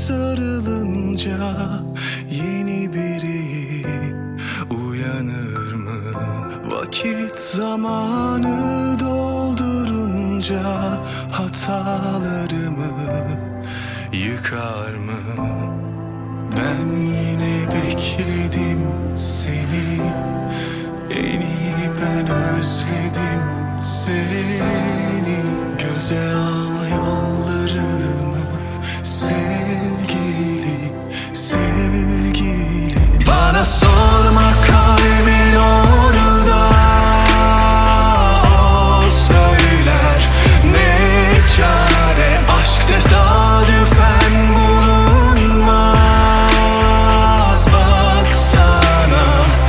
sarılınca yeni biri uyanır mı? Vakit zamanı doldurunca hatalarımı yıkar mı? Ben yine bekledim seni, en iyi ben özledim seni. Göze al yollarımı sevgili, sevgili. Bana sorma kalbimin orada, o söyler ne çare. Aşk tesadüfen bulunmaz, baksana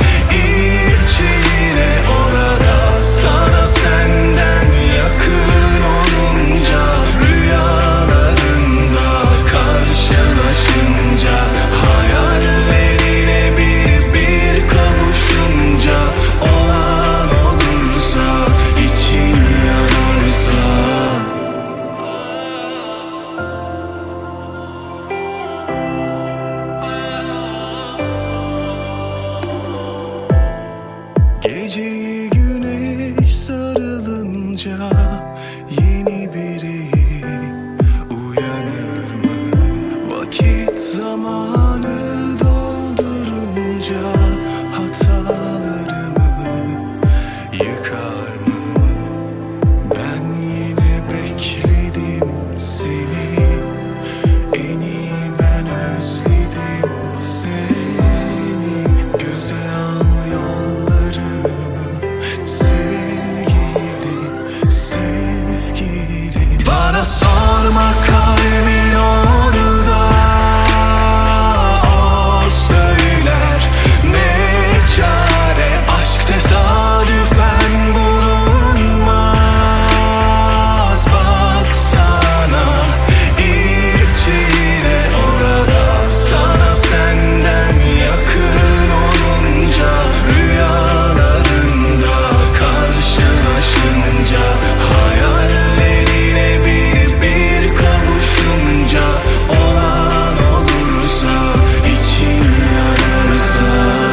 içine orada. Sana senden yakın olunca, rüyalarında karşılaşınca, hayallerine bir kavuşunca, olan olursa, için yanarsa. Geceyi güneş sarılınca yeni biri uyanır mı? Vakit zamanı doldurunca hatalarımı yıkar mı? Ben yine bekledim seni, en iyi ben özledim seni. Göze al yollarımı sevgili, sevgili. Bana sorma kalbimin orada, o söyler ne çare. Aşk tesadüfen bulunmaz, baksana içine orada. Sana senden yakın olunca, rüyalarında karşılaşınca, hayallerine bir kavuşunca, olan olursa, için yanarsa.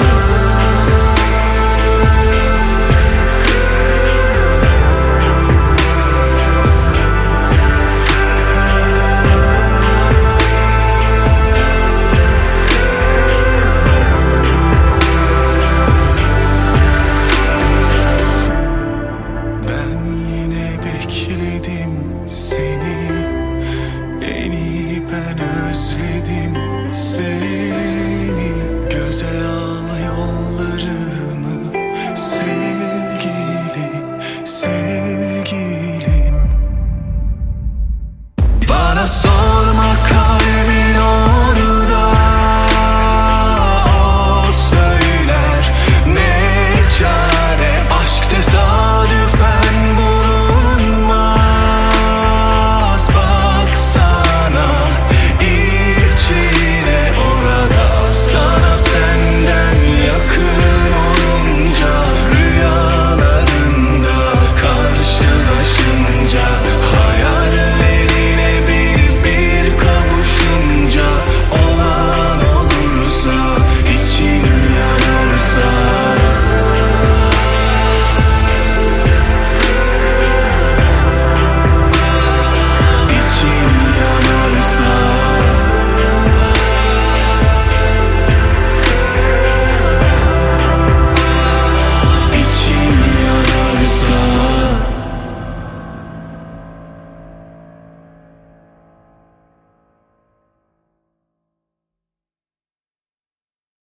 Ben yine bekledim seni, en iyi ben özledim seni. Göze al yollarımı sevgili, sevgilim. Bana sorma kalbimin orada, o söyler ne çare. Aşk tesadüfen